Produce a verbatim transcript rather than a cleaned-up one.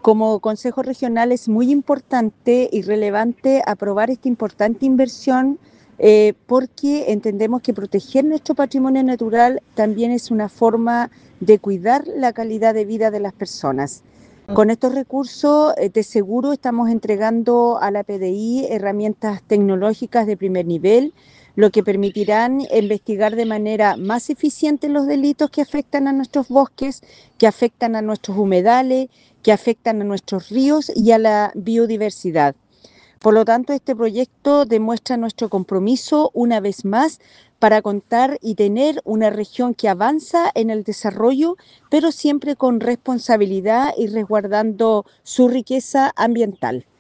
Como Consejo Regional es muy importante y relevante aprobar esta importante inversión eh, porque entendemos que proteger nuestro patrimonio natural también es una forma de cuidar la calidad de vida de las personas. Con estos recursos, eh, de seguro estamos entregando a la P D I herramientas tecnológicas de primer nivel, lo que permitirán investigar de manera más eficiente los delitos que afectan a nuestros bosques, que afectan a nuestros humedales, que afectan a nuestros ríos y a la biodiversidad. Por lo tanto, este proyecto demuestra nuestro compromiso una vez más para contar y tener una región que avanza en el desarrollo, pero siempre con responsabilidad y resguardando su riqueza ambiental.